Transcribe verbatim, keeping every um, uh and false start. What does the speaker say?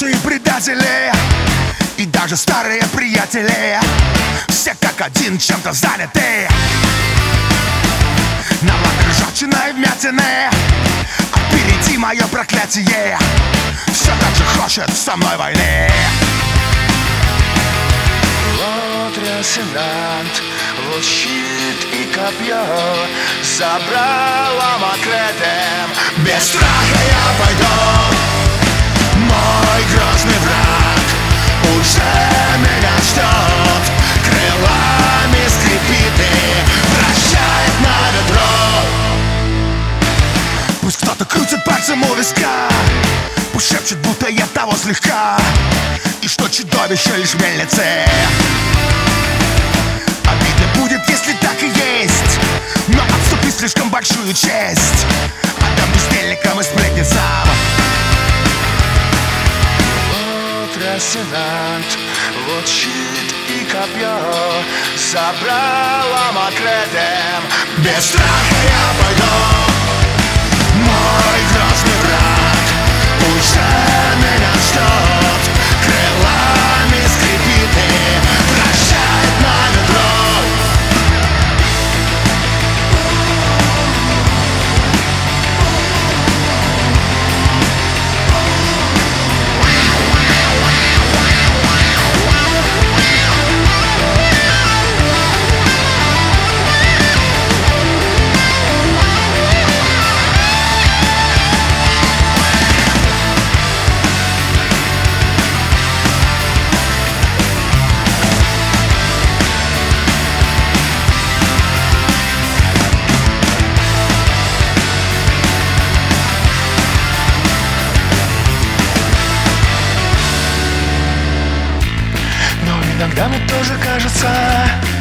бывшие предатели и даже старые приятели, все как один чем-то заняты. На лбу ржавчина и вмятины, а впереди мое проклятие все так же хочет со мной войны. Вот резидент, вот щит и копье, забрал Амакретем. Без страха я пойду, мой грозный враг уже меня ждет, крылами скрипит и вращает на ветру. Пусть кто-то крутит пальцем у виска, пусть шепчет, будто я того слегка, и что чудовище лишь мельницы. Обидно будет, если так и есть, но отступить слишком большую честь отдам бездельникам и сплетницам. Вот резидент, вот щит и копье, забрал Амакретем. Без страха я пойду, мой грозный враг уже меня ждет, крылами скрипит и вращает на ветру. Иногда мне тоже кажется,